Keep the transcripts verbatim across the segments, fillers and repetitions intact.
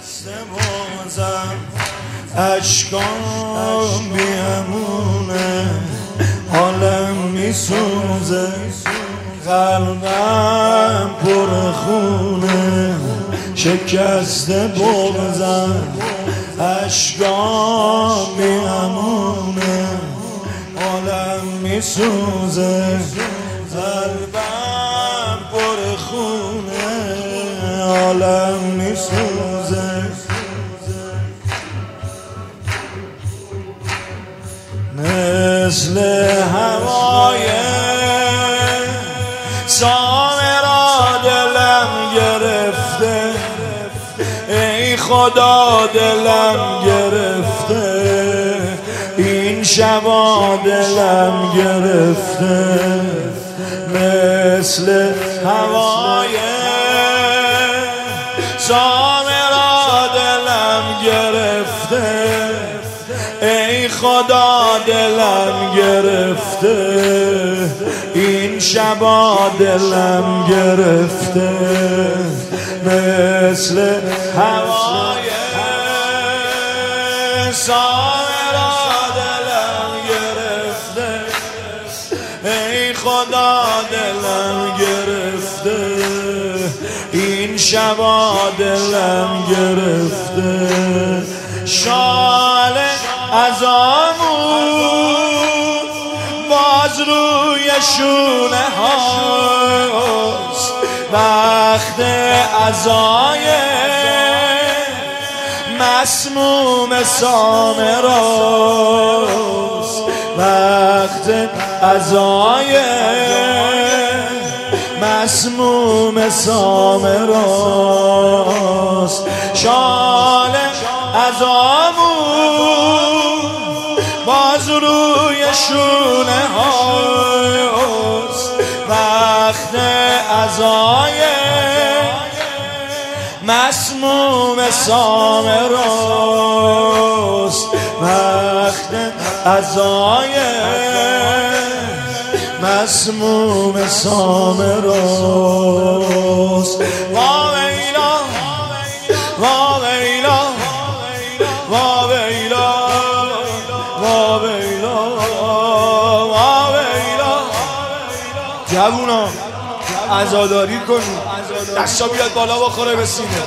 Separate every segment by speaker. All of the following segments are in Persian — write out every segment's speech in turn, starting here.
Speaker 1: بازم اشکام بیامونه، حالم میسوزه، قلبم پر خونه، شکسته بازم اشکام بیامونه، حالم میسوزه، قلبم پر خونه، حالم میسوزه. مثل هوای سامرا دلم گرفته، ای خدا دلم گرفته، این شبا دلم گرفته. مثل هوای سامرا دلم گرفته، ای خدا دلم گرفته، این شبا دلم گرفته. مثل هوای سامرا دلم گرفته، ای خدا دلم گرفته، این شبا دلم گرفته. شال از آمون باز روی شونه هاست، وقت عزای مسموم سامراست، وقت عزای مسموم سامراست. شال از آمون باز روی شونه هاست، وقت عزای مسموم سامراست، وقت عزای مسموم سامراست. وا ویلا وا ویلا وا ویلا وا ویلا وا ویلا. جوونا عزاداری کنید، دستا بیاد بالا بخوره به سینه.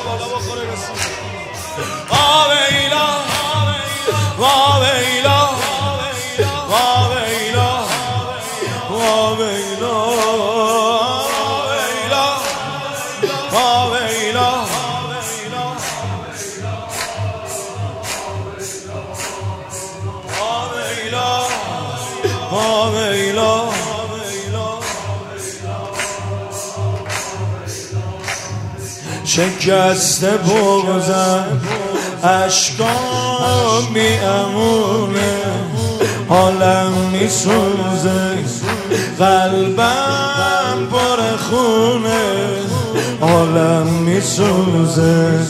Speaker 1: وا ویلا وا ویلا وا ویلا وا ویلا وا ویلا. شکسته بغزم اشکام بیامونه، حالم میسوزه، قلبم پر خونه، حالم میسوزه،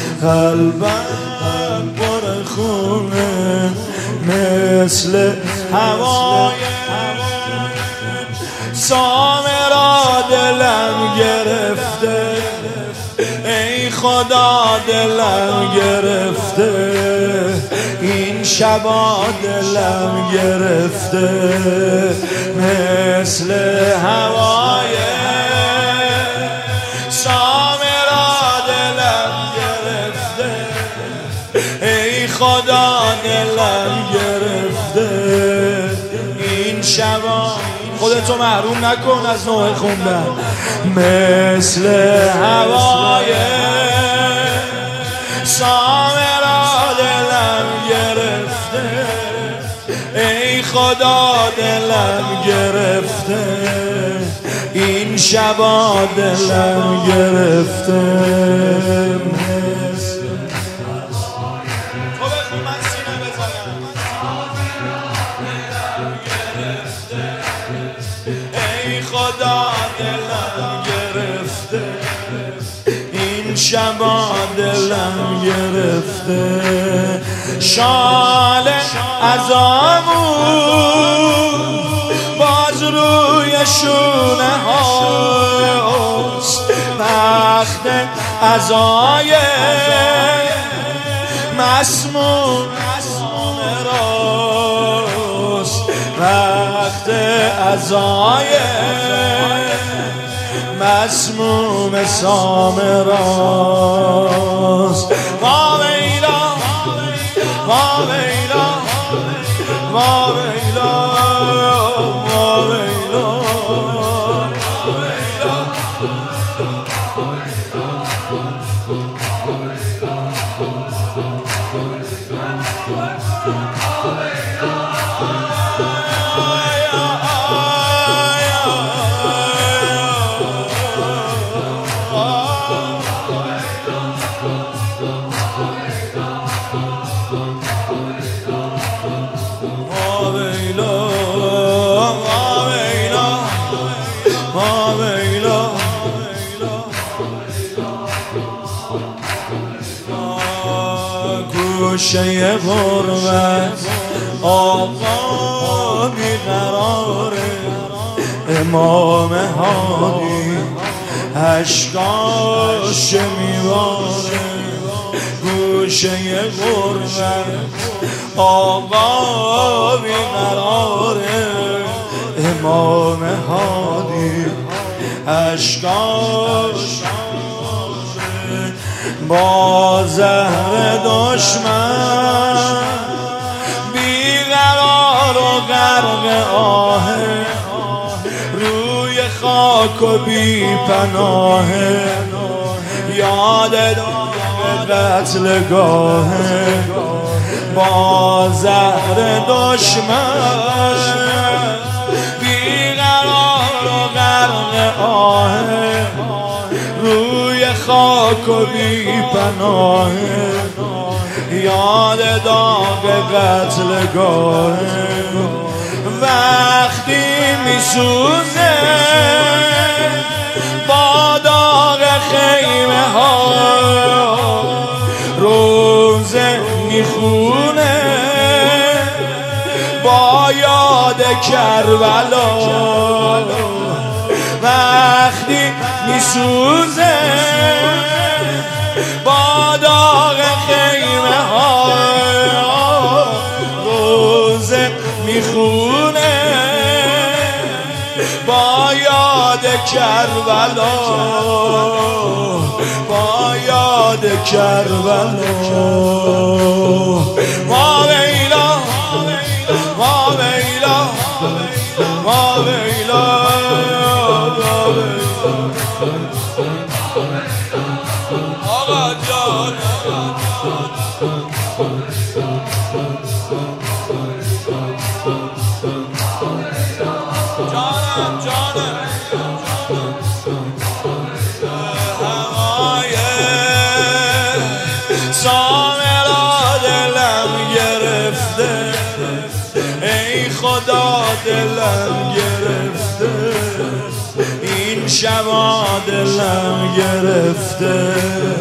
Speaker 1: قلبم پر خونه. مثل هوای سامرا دلم گرفته، ای خدا دلم گرفته، این شبا دلم گرفته. مثل هوای سامرا دلم گرفته، ای خدا دلم گرفته، این شبا خودتو محروم نکن از نوع خوندن. مثل هوای سامرا دلم گرفته، ای خدا دلم گرفته، این شبا دلم گرفته. ای خدا دلم گرفته، این شبا دلم گرفته. شال از آمون باز روی شونه هاست، وقت عزای مسموم راست وقت عزای مسموم سامراست ما ویلا ما ویلا ما ویلا ما ویلا گوشه غربت آقا بیقراره امام هادی اشکاش میواره گوشه غربت آقا بیقراره امام هادی اشکاش با زهر دشمن بیقرار و غرق آه روی خاک و بی پناه یاد قتلگاه با زهر دشمن بیقرار و غرق آه روی خاک و بی پناه یاد داغ قتلگاه وقتی میسوزه با داغ خیمه ها روزه میخونه با یاد کربلا وقتی میسوزه با داغ خیمه ها روزه میخونه با یاد کربلا با یاد کربلا ما ویلا ما ویلا ما ویلا آقا جان جانم جانم هوای سامرا دلم گرفته ای خدا دلم گرفته این شبا دلم گرفته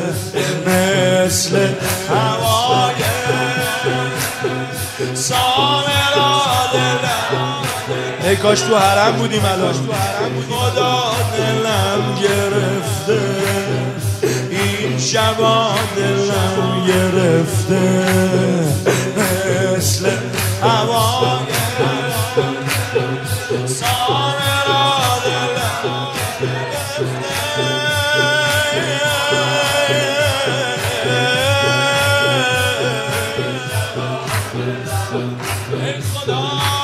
Speaker 1: مثل هوای سامرا دلم ای کاش تو حرم بودیم الان خدا دلم گرفته این شبا دلم گرفته مثل هوای سامرا دلم ای خدا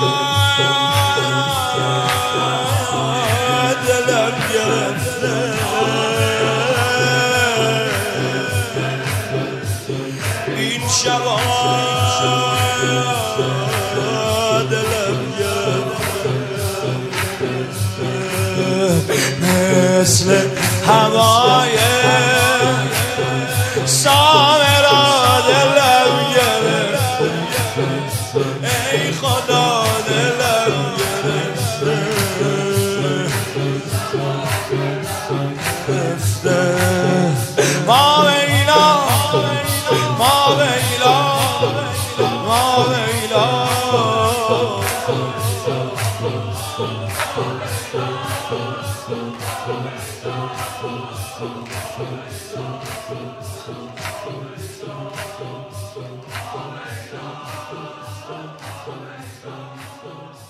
Speaker 1: دلم گرفته این شبا دلم گرفته مثل هوای سامرا دلم گرفته ای خدا دلم گرفته ما ویلا ما ویلا ما ویلا Thank you.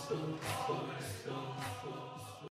Speaker 1: ما